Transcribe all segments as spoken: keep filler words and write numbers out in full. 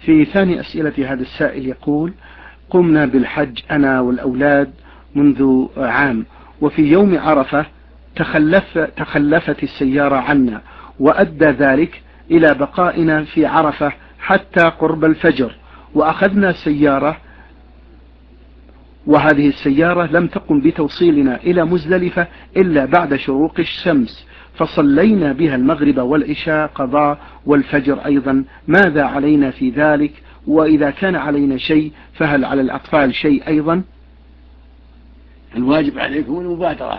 في ثاني أسئلة هذا السائل يقول: قمنا بالحج أنا والأولاد منذ عام، وفي يوم عرفة تخلف تخلفت السيارة عنا، وأدى ذلك إلى بقائنا في عرفة حتى قرب الفجر، وأخذنا سيارة، وهذه السيارة لم تقم بتوصيلنا إلى مزدلفة إلا بعد شروق الشمس، فصلينا بها المغرب والعشاء قضاء والفجر أيضا. ماذا علينا في ذلك؟ وإذا كان علينا شيء فهل على الأطفال شيء أيضا؟ الواجب عليكم المبادرة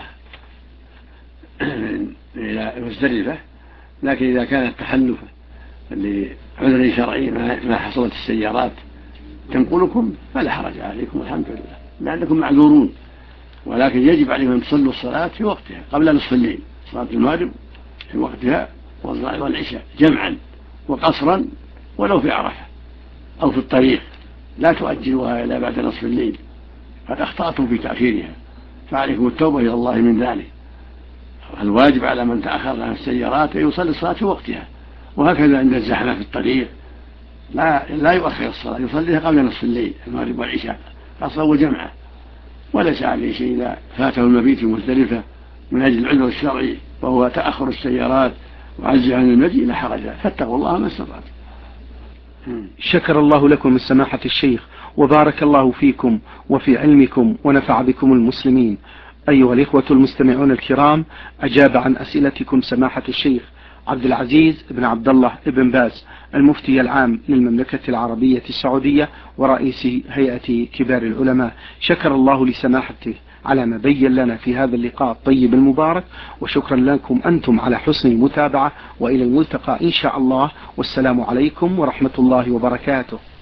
إلى مزدلفة، لكن إذا كان التخلف لعذر شرعي ما حصلت السيارات تنقلكم فلا حرج عليكم والحمد لله، لأنكم معذورون. ولكن يجب عليكم أن تصلوا الصلاة في وقتها قبل نصف الليل، صلاة المغرب في وقتها والعشاء جمعا وقصرا ولو في عرفة أو في الطريق، لا تؤجلوها إلى بعد نصف الليل، قد أخطأتم في تأخيرها، فعليكم التوبة إلى الله من ذلك. الواجب على من تأخر عن السيارات أن يصلي الصلاة في وقتها، وهكذا عند الزحمة في الطريق لا, لا يؤخر الصلاة، يصليها قبل نصف الليل المغرب والعشاء قصرا وجمعا، وليس عليه شيء إذا فاته المبيت في مزدلفة من أجل العذر الشرعي وهو تأخر السيارات وعجز عن المجيء لا حرج، فاتقوا الله ما استطعتم. شكر الله لكم من سماحة الشيخ، وبارك الله فيكم وفي علمكم ونفع بكم المسلمين. أيها الإخوة المستمعون الكرام، أجاب عن أسئلتكم سماحة الشيخ عبد العزيز بن عبد الله بن باز، المفتي العام للمملكة العربية السعودية ورئيس هيئة كبار العلماء. شكر الله لسماحته على ما بين لنا في هذا اللقاء الطيب المبارك، وشكرا لكم أنتم على حسن المتابعة، وإلى الملتقى إن شاء الله، والسلام عليكم ورحمة الله وبركاته.